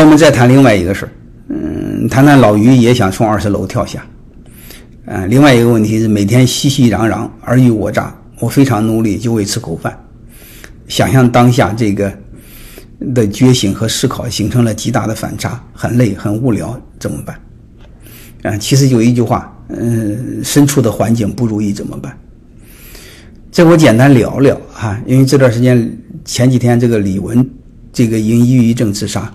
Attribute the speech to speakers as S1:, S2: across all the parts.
S1: 我们再谈另外一个事儿，谈谈老于也想从20楼跳下。另外一个问题是每天熙熙攘攘，尔虞我诈，我非常努力就为吃口饭。想象当下这个的觉醒和思考形成了极大的反差，很累很无聊，怎么办？其实有一句话，身处的环境不如意怎么办？这我简单聊聊啊，因为这段时间前几天这个李玟这个因抑郁症自杀，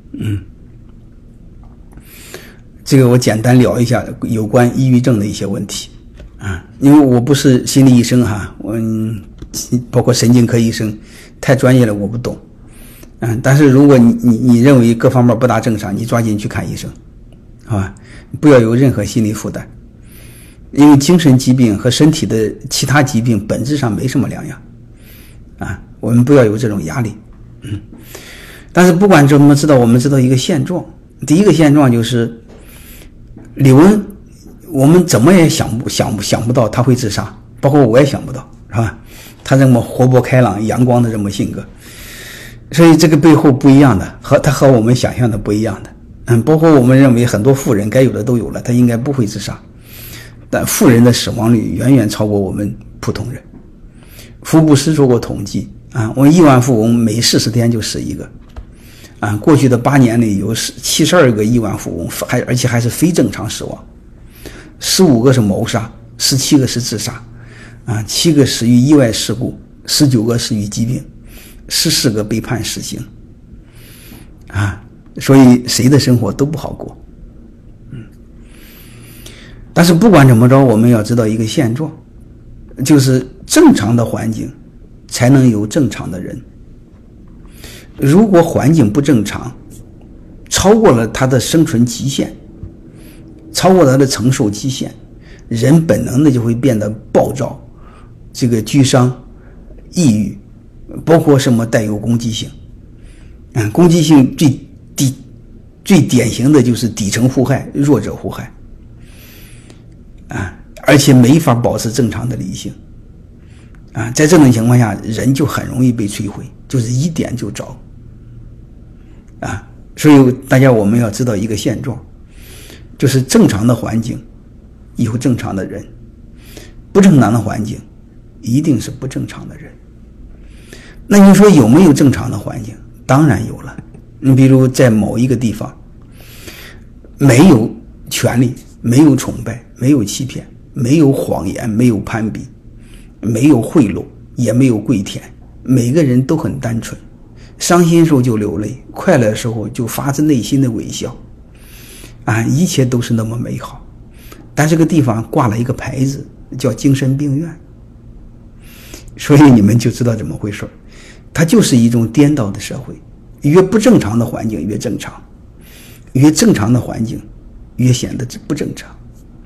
S1: 这个我简单聊一下有关抑郁症的一些问题啊，因为我不是心理医生哈，我包括神经科医生，太专业了我不懂，但是如果你认为各方面不大正常，你抓紧去看医生，好吧？不要有任何心理负担，因为精神疾病和身体的其他疾病本质上没什么两样啊，我们不要有这种压力。但是不管怎么知道，我们知道一个现状，第一个现状就是李玟，我们怎么也想不到他会自杀，包括我也想不到，是吧？他这么活泼开朗阳光的这么性格，所以这个背后不一样的，他和我们想象的不一样的。包括我们认为很多富人该有的都有了，他应该不会自杀，但富人的死亡率远远超过我们普通人。福布斯做过统计啊，我亿万富翁每40天就死一个啊，过去的8年里有72个亿万富翁，而且还是非正常死亡，15个是谋杀，17个是自杀啊，7个死于意外事故，19个死于疾病，14个被判死刑啊，所以谁的生活都不好过。但是不管怎么着，我们要知道一个现状，就是正常的环境才能有正常的人。如果环境不正常，超过了他的生存极限，超过他的承受极限，人本能的就会变得暴躁，这个沮丧、抑郁，包括什么带有攻击性。攻击性最典型的就是底层互害、弱者互害而且没法保持正常的理性在这种情况下，人就很容易被摧毁，就是一点就着所以大家我们要知道一个现状，就是正常的环境有正常的人，不正常的环境一定是不正常的人。那你说有没有正常的环境？当然有了。你比如在某一个地方，没有权力，没有崇拜，没有欺骗，没有谎言，没有攀比，没有贿赂，也没有跪舔，每个人都很单纯，伤心时候就流泪，快乐的时候就发自内心的微笑一切都是那么美好。但这个地方挂了一个牌子叫精神病院，所以你们就知道怎么回事，它就是一种颠倒的社会，越不正常的环境越正常，越正常的环境越显得不正常。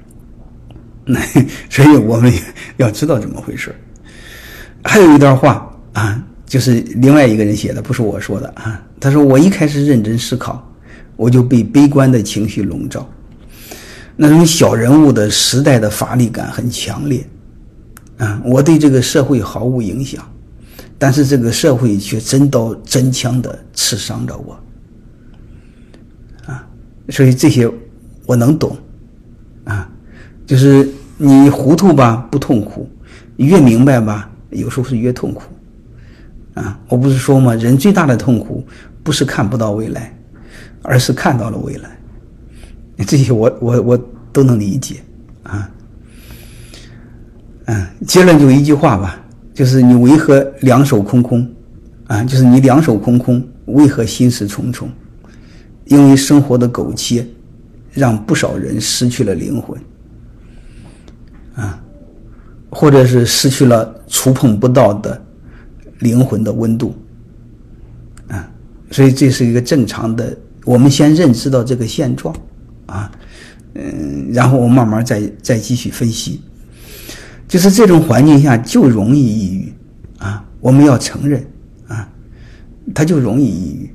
S1: 所以我们要知道怎么回事。还有一段话就是另外一个人写的，不是我说的他说我一开始认真思考，我就被悲观的情绪笼罩，那种小人物的时代的乏力感很强烈我对这个社会毫无影响，但是这个社会却真刀真枪的刺伤着我所以这些我能懂就是你糊涂吧不痛苦，越明白吧有时候是越痛苦我不是说吗，人最大的痛苦不是看不到未来，而是看到了未来。这些我都能理解结论就一句话吧，就是你为何两手空空就是你两手空空，为何心事重重？因为生活的苟且让不少人失去了灵魂或者是失去了触碰不到的灵魂的温度所以这是一个正常的，我们先认知到这个现状然后我们慢慢再继续分析。就是这种环境下就容易抑郁我们要承认他就容易抑郁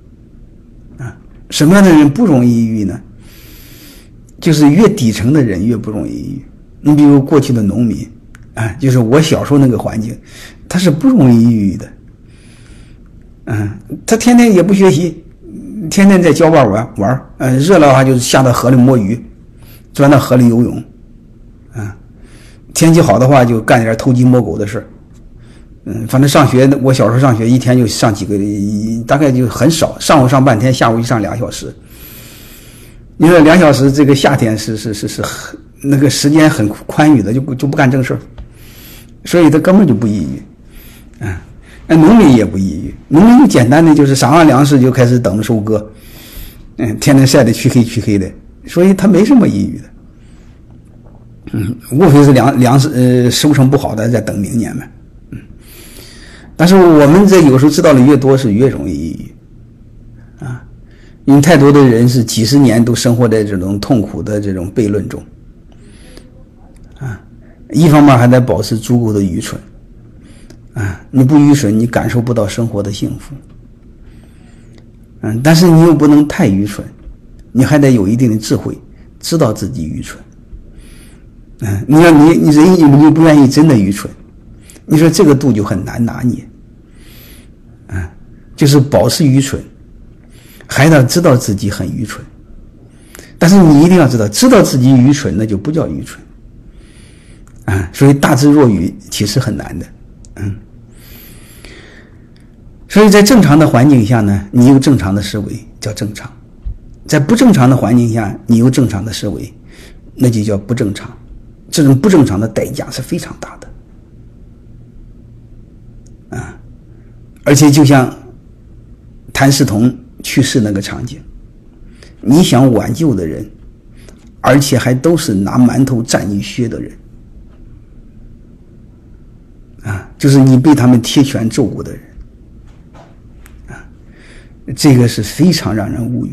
S1: 什么样的人不容易抑郁呢？就是越底层的人越不容易抑郁。你比如过去的农民就是我小时候那个环境，他是不容易抑郁的他天天也不学习， 天天在郊外玩，热闹的话就是下到河里摸鱼，钻到河里游泳，天气好的话就干点偷鸡摸狗的事。反正上学，我小时候上学一天就上几个，大概就很少，上午上半天，下午就上2小时。你说2小时，这个夏天是那个时间很宽裕的，就不干正事，所以他根本就不抑郁。那农民也不抑郁，农民就简单的就是赏完粮食就开始等着收割，天天晒得黢黑的，所以他没什么抑郁的。无非是粮食收成不好的在等明年嘛。但是我们这有时候知道的越多是越容易抑郁因为太多的人是几十年都生活在这种痛苦的这种悖论中一方面还得保持足够的愚蠢你不愚蠢你感受不到生活的幸福但是你又不能太愚蠢，你还得有一定的智慧，知道自己愚蠢你人又不愿意真的愚蠢，你说这个度就很难拿捏就是保持愚蠢，还得知道自己很愚蠢，但是你一定要知道自己愚蠢那就不叫愚蠢所以大智若愚其实很难的所以在正常的环境下呢，你有正常的思维叫正常，在不正常的环境下你有正常的思维那就叫不正常，这种不正常的代价是非常大的而且就像谭嗣同去世那个场景，你想挽救的人，而且还都是拿馒头蘸你血的人就是你被他们贴拳揍过的人这个是非常让人无语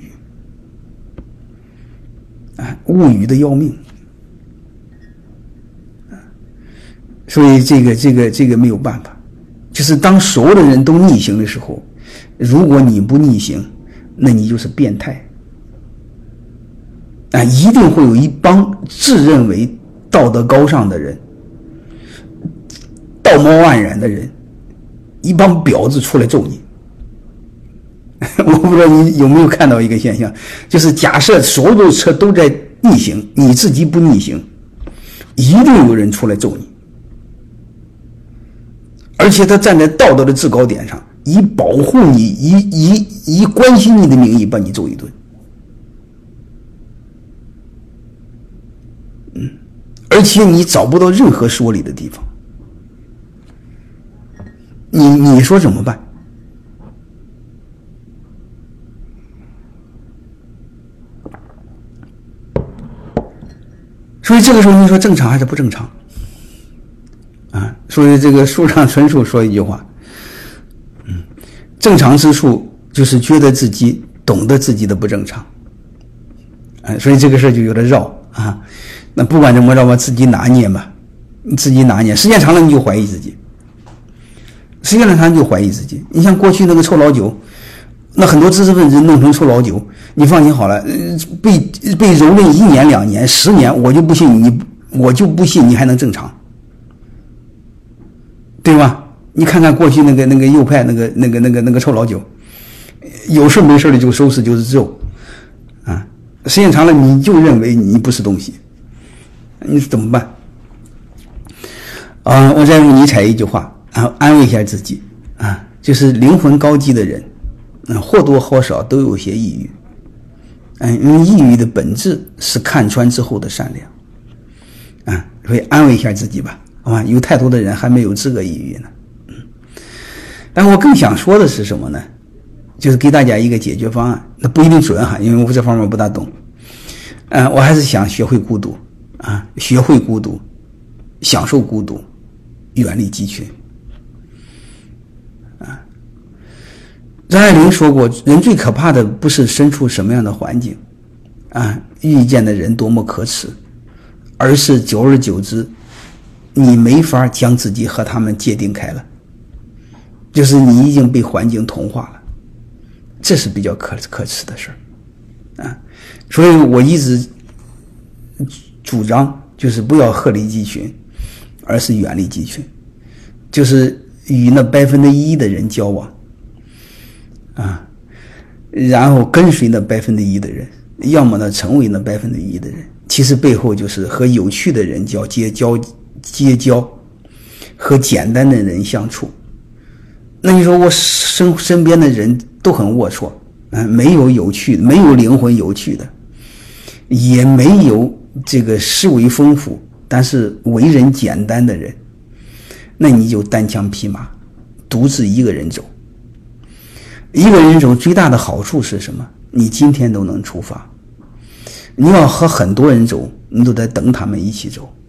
S1: 无语的要命所以这个没有办法，就是当所有的人都逆行的时候，如果你不逆行，那你就是变态一定会有一帮自认为道德高尚的人，道貌岸然的人，一帮婊子出来揍你我不知道你有没有看到一个现象，就是假设所有的车都在逆行，你自己不逆行，一定有人出来揍你，而且他站在道德的制高点上，以保护你以关心你的名义把你揍一顿而且你找不到任何说理的地方，你说怎么办？所以这个时候你说正常还是不正常所以这个树上纯树说一句话正常之处就是觉得自己懂得自己的不正常所以这个事就有点绕那不管怎么着吧，自己拿捏吧，自己拿捏，时间长了你就怀疑自己，时间长了就怀疑自己。你像过去那个臭老九，那很多知识分子弄成臭老九，你放心好了，被蹂躏1年2年10年，我就不信你还能正常，对吧？你看看过去那个右派那个臭老九，有事没事的就收拾就是揍时间长了你就认为你不是东西，你怎么办我再用尼采一句话安慰一下自己就是灵魂高级的人或多或少都有些抑郁因为抑郁的本质是看穿之后的善良所以安慰一下自己吧，好吧？有太多的人还没有资格抑郁呢但我更想说的是什么呢？就是给大家一个解决方案，那不一定准因为我这方面不大懂我还是想学会孤独学会孤独，享受孤独，远离集群张爱玲说过，人最可怕的不是身处什么样的环境遇见的人多么可耻，而是久而久之你没法将自己和他们界定开了，就是你已经被环境同化了，这是比较可耻的事所以我一直主张就是不要鹤立鸡群，而是远离鸡群，就是与那1%的人交往然后跟随那1%的人，要么呢成为那1%的人，其实背后就是和有趣的人结交，和简单的人相处。那你说我身边的人都很龌龊，没有有趣的，没有灵魂有趣的，也没有这个思维丰富但是为人简单的人，那你就单枪匹马独自一个人走。一个人走最大的好处是什么？你今天都能出发。你要和很多人走，你都得等他们一起走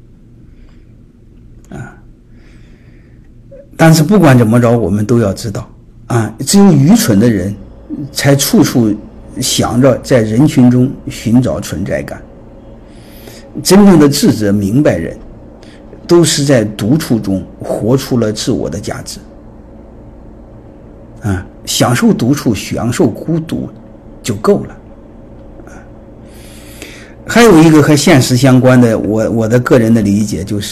S1: 但是不管怎么着，我们都要知道只有愚蠢的人才处处想着在人群中寻找存在感。真正的智者明白人都是在独处中活出了自我的价值享受独处，享受孤独就够了还有一个和现实相关的，我的个人的理解就是，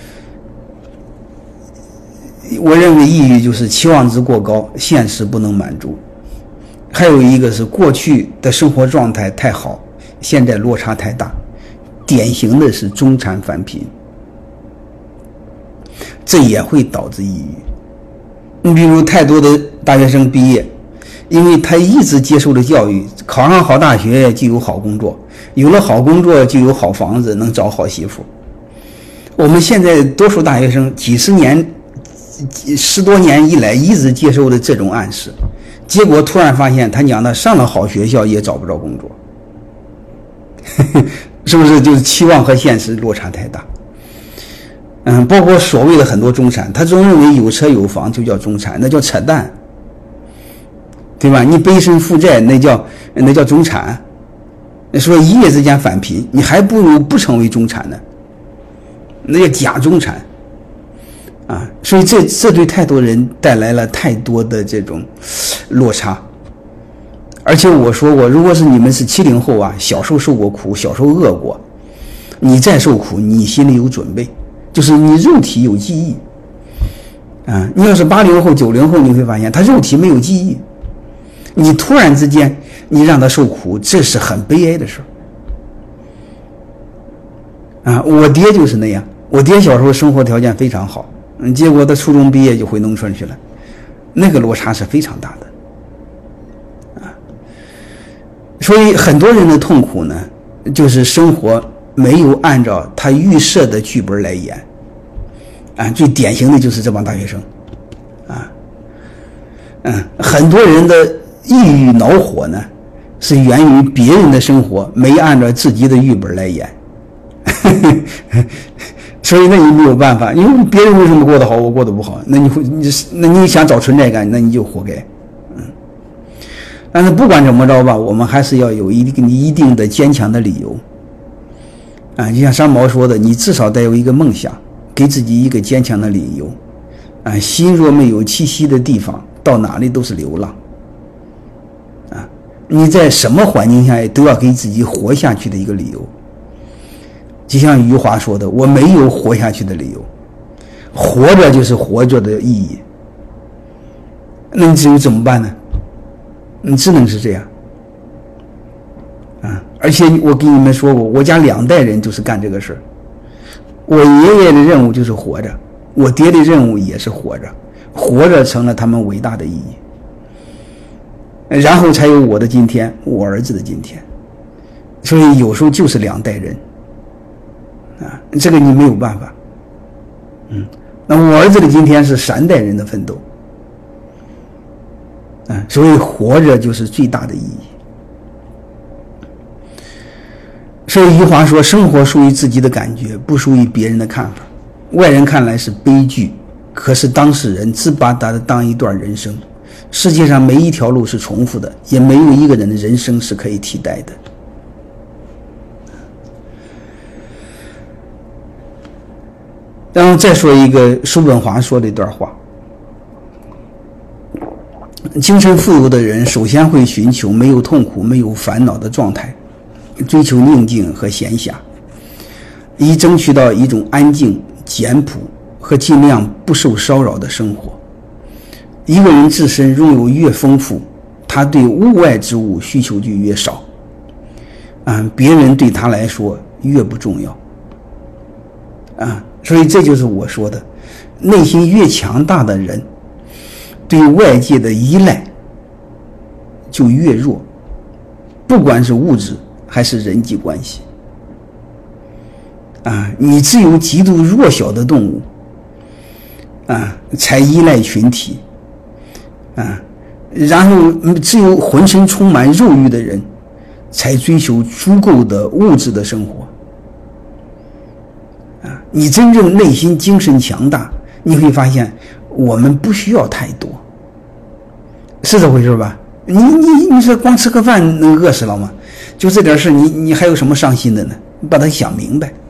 S1: 我认为抑郁就是期望值过高，现实不能满足。还有一个是过去的生活状态太好，现在落差太大，典型的是中产返贫，这也会导致抑郁。你比如太多的大学生毕业，因为他一直接受的教育，考上好大学就有好工作，有了好工作就有好房子，能找好媳妇。我们现在多数大学生10多年以来一直接受的这种暗示，结果突然发现他娘的上了好学校也找不着工作是不是就是期望和现实落差太大？包括所谓的很多中产，他总认为有车有房就叫中产，那叫扯淡，对吧？你背身负债那叫中产。说一夜之间返贫，你还不如不成为中产呢，那叫假中产所以这对太多人带来了太多的这种落差。而且我说过，如果是你们是70后小时候受过苦，小时候饿过，你再受苦你心里有准备，就是你肉体有记忆你要是80后90后，你会发现他肉体没有记忆，你突然之间你让他受苦，这是很悲哀的事我爹就是那样，我爹小时候生活条件非常好，结果他初中毕业就回农村去了，那个落差是非常大的所以很多人的痛苦呢，就是生活没有按照他预设的剧本来演最典型的就是这帮大学生很多人的抑郁恼火呢，是源于别人的生活没按照自己的剧本来演所以那你没有办法，因为别人为什么过得好我过得不好，那你想找存在感，那你就活该但是不管怎么着吧，我们还是要有一定的坚强的理由就像三毛说的，你至少得有一个梦想，给自己一个坚强的理由心若没有栖息的地方，到哪里都是流浪你在什么环境下都要给自己活下去的一个理由。就像余华说的，我没有活下去的理由，活着就是活着的意义。那你至于怎么办呢？你只能是这样而且我跟你们说过，我家2代人就是干这个事。我爷爷的任务就是活着，我爹的任务也是活着，活着成了他们伟大的意义，然后才有我的今天，我儿子的今天。所以有时候就是2代人这个你没有办法那我儿子的今天是3代人的奋斗所以活着就是最大的意义。所以余华说，生活属于自己的感觉，不属于别人的看法。外人看来是悲剧，可是当事人只把它当一段人生。世界上没一条路是重复的，也没有一个人的人生是可以替代的。然后再说一个叔本华说的一段话，精神富有的人首先会寻求没有痛苦没有烦恼的状态，追求宁静和闲暇，以争取到一种安静简朴和尽量不受骚扰的生活。一个人自身拥有越丰富他对物外之物需求就越少，别人对他来说越不重要，所以这就是我说的，内心越强大的人，对外界的依赖就越弱，不管是物质还是人际关系。你只有极度弱小的动物才依赖群体然后只有浑身充满肉欲的人才追求足够的物质的生活你真正内心精神强大，你会发现我们不需要太多，是这回事吧？你说光吃个饭能饿死了吗？就这点事你还有什么伤心的呢？你把它想明白。